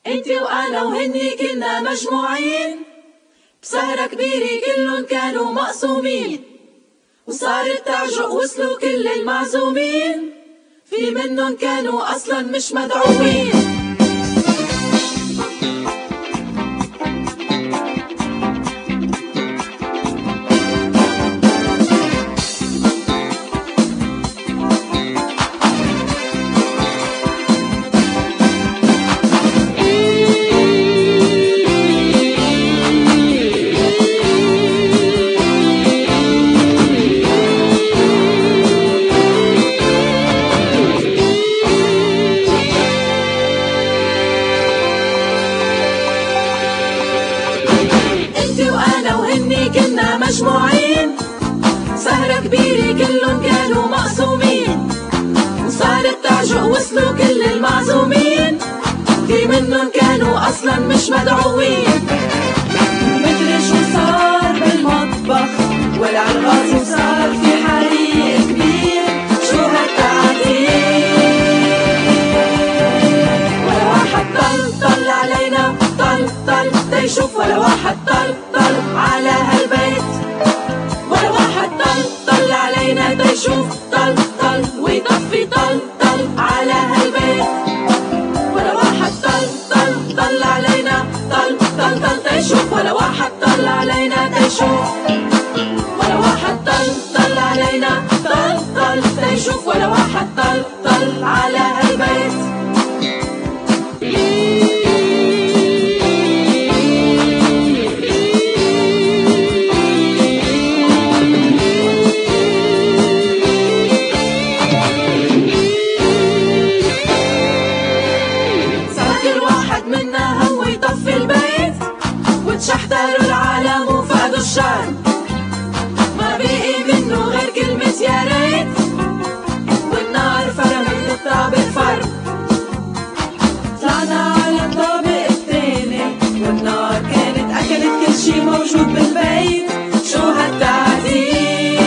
انتي وانا وهني كنا مجموعين بسهرة كبيرة كلن كانوا مقسومين، وصارت تعجق وصلوا كل المعزومين، في منن كانوا اصلا مش مدعوين. كنا مجموعين سهرة كبيرة كلن كانوا مقسومين، وصارت تعجق وصلوا كل المعزومين، في منن كانوا أصلا مش مدعوين. مدري شو صار بالمطبخ ولع الغاز وصار في حريق كبير، شو هالتعذيب؟ ولا واحد طل علينا طل تيشوف، ولا واحد طل على هالبيت، ولا واحد طل علينا تيشوف طل ويطفي طل على هالبيت، ولا واحد طل علينا طل تيشوف، ولا واحد طل علينا تيشوف، ولا واحد طل علينا طل تيشوف، ولا واحد طل على هالبيت. شحتروا العالم وفقدوا الشان، ما بقي منه غير كلمة يا ريت، والنار فرمت الطابق فرم، طلعنا على الطابق الثاني، والنار كانت أكلت كل شي موجود بالبيت، شو هالتعذيب؟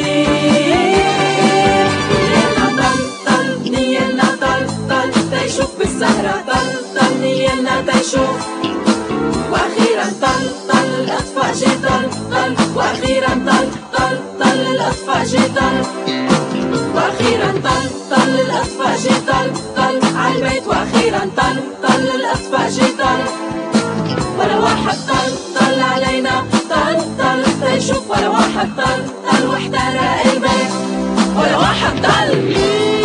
نيلنا طل تيشوف بالسهرة طل نيلنا تيشوف، واخيرا طل الاطفاء جي طل واخيرا طل الاطفاء جي واخيرا طل الاطفاء جي طل عالبيت، واخيرا طل الاطفاء جي ولا واحد طل علينا طل تيشوف، ولا واحد طل واحترق البيت، ولا واحد طل.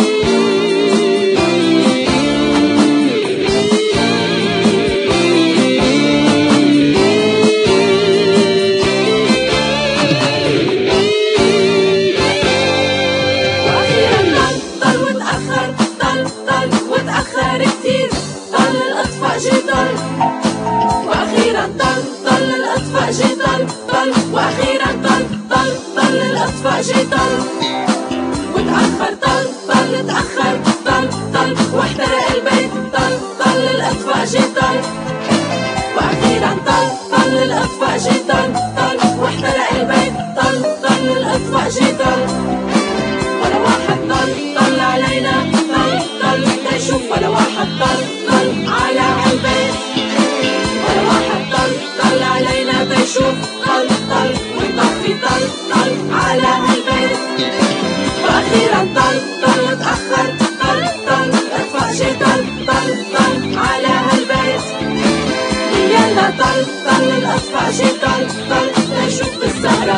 واخيرا طل الاطفاء جي واخيرا طل الاطفاء جي وتاخر تاخر طل واحترق البيت طل الاطفاء جي واخيرا طل الاطفاء جي واحترق البيت طل الاطفاء جي ولا واحد طل علينا طل تيشوف، ولا واحد طل على هالبيت، ولا واحد طل علينا تيشوف طل ويطفي طل على هالبيت، واخيرا طل تاخر طل اطفاء شي طل على هالبيت، يلا طل الاطفاء شي طل تيشوف بالسهرة